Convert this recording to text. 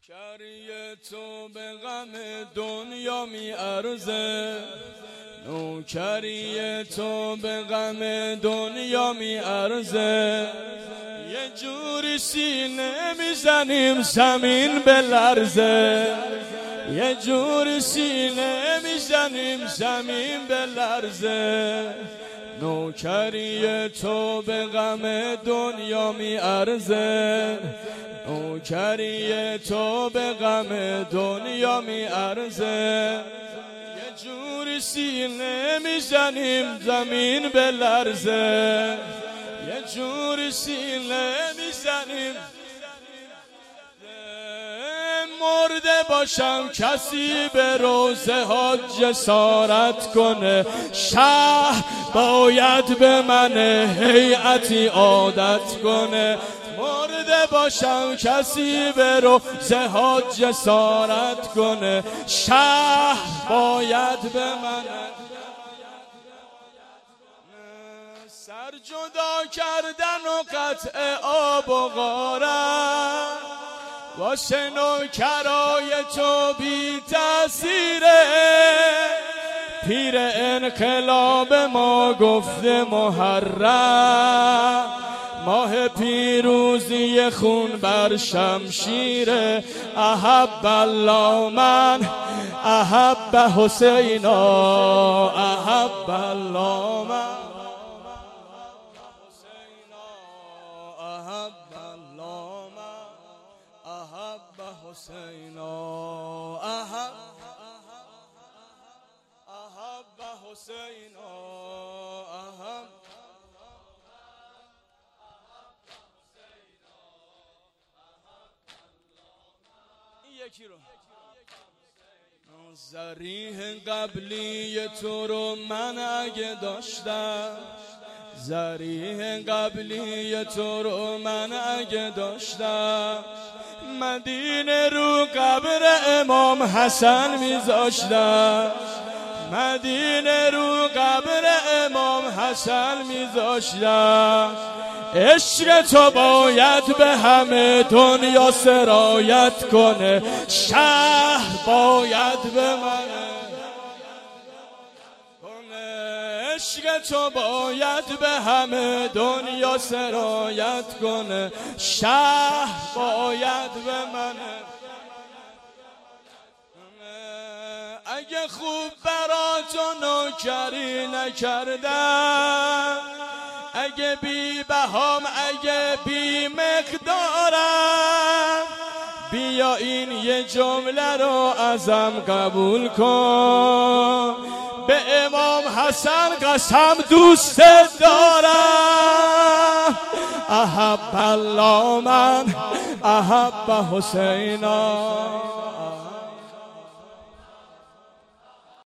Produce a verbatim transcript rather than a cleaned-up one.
نوکری تو به غم دنیا می ارزه، نوکری تو به غم دنیا می ارزه. یه جوری سینه میزنیم زمین به لرزه، یه جوری سینه میزنیم زمین به لرزه. نوکری تو به غم دنیا می ارزه، نوکری تو به غم دنیا می ارزه. یه جوری سینه میزنیم زمین به لرزه، یه جوری سینه میزنیم. مرده باشم کسی به روزه ها جسارت کنه، شهر باید به من هیئتی عادت کنه. مرده باشم کسی به روزه ها جسارت کنه، شهر باید به من. سر جدا کردن و قطع آب و غارت واسه نوکرای تو بی تأثیره. پیر انقلاب ما گفته محرم، ماه پیروزی خون بر شمشیره. احب الله من احب حسینا، احب الله من احب حسینا، احب احب حسینا، احب یکی رو. ذریح قبلی تو رو من اگه داشتم، ذریح قبلی تو رو من اگه داشتم، مدینه رو قبر امام حسن میذاشتم، مدینه رو قبر امام حسن میذاشتم. عشق تو باید به همه دنیا سرایت کنه، شهر باید به من کنه. عشق تو باید به همه دنیا سرایت کنه، شهر باید به من. اگه خوب برا تو نوکری نکردم، اگه بی بهام اگه بی مقدارم، بیا این یه جمله رو ازم قبول کن، به امام حسن قسم دوست دارم. احب الله من احب حسینا.